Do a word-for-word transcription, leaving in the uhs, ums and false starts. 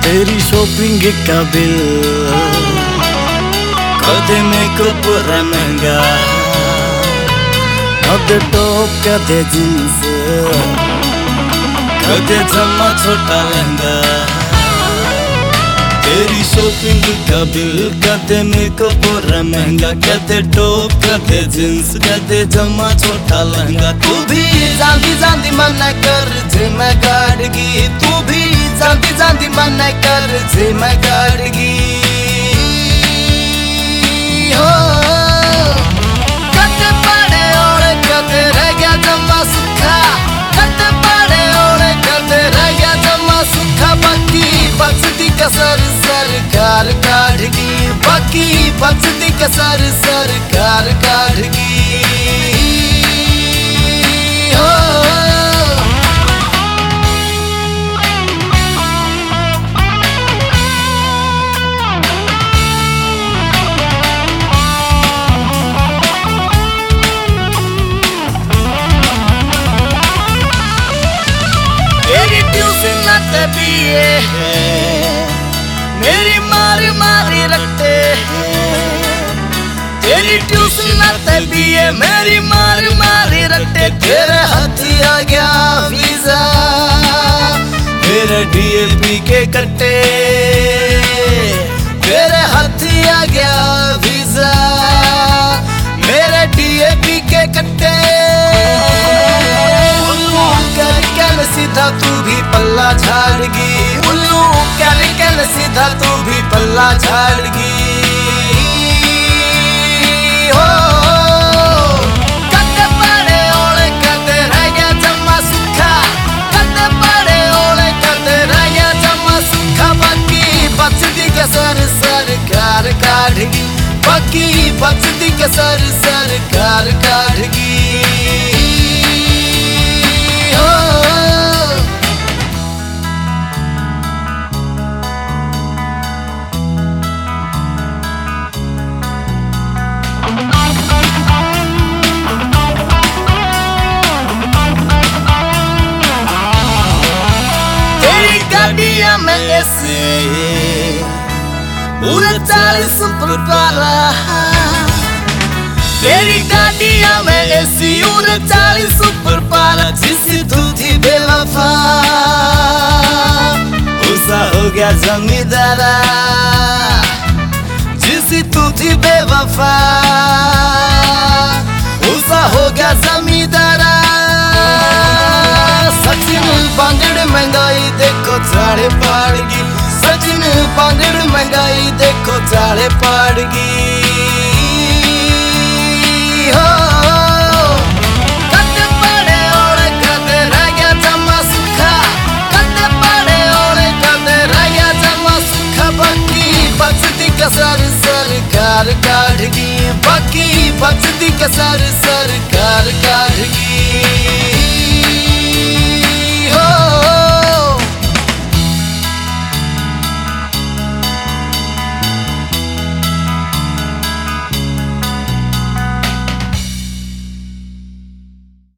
तेरी शॉपिंग का बिल, कदे मेकअप पूरा महंगा, कदे टॉप कदे जींस, कदे जमा छोटा लहंगा। तेरी शॉपिंग का बिल, कदे मेकअप पूरा महंगा, कदे टॉप कदे जींस, कदे जमा छोटा लहंगा। तू भी जांदी जांदी मन कर जे मैं गाड़गी, तू भी जांदी जांदी मन कर जे मैं गाड़गी। हो कदे पड़े और कदे रह गया जमा सूखा, कदे पड़े और कदे रह गया जमा सूखा। बाकी बचती कसर सरकार काढ़गी, बाकी बचती कसर सरकार काढ़गी। मेरी ट्यूशन आते भी है, मेरी मारी मारी रखते हैं। तेरी ट्यूशन आते भी है, मेरी मारी मारी रखते। तेरे हाथी आ गया वीजा, मेरे डीएपी के कट्टे। तेरे हाथी आ गया वीजा, मेरे डीएपी के कट्टे। सीधा तू भी पल्ला झाड़गी, उल्लू कैल कैल सीधा तू भी पल्ला झाड़गी। हो कदे पड़े ओले कदे रह गया जमा सूखा, कदे पड़े ओले कदे रह गया जमा सूखा। बाकी बचती कसर सरकार काढ़गी, बाकी बचती कसर सरकार काढ़गी। गाड़ियां में ऐसे पूरा चालीस ऊपर पारा, तेरी गाड़ियां में ऐसी पूरा चालीस ऊपर पारा। जिसी तू थी बेवफा, उसा हो गया जमींदारा। जिसी तू थी बेवफा, उसा हो गया जमींदारा। सचिन बांगड़ महंगाई देखो चाड़े पाड़गी, सचिन बांगड़ महंगाई देखो चाड़े पाड़गी। हो कदे पड़े और कदे रह गया जमा सूखा, कदे पड़े और कदे रह गया जमा सूखा। बाकी बचती कसर सरकार काढ़गी, बाकी बचती कसर सरकार काढ़गी।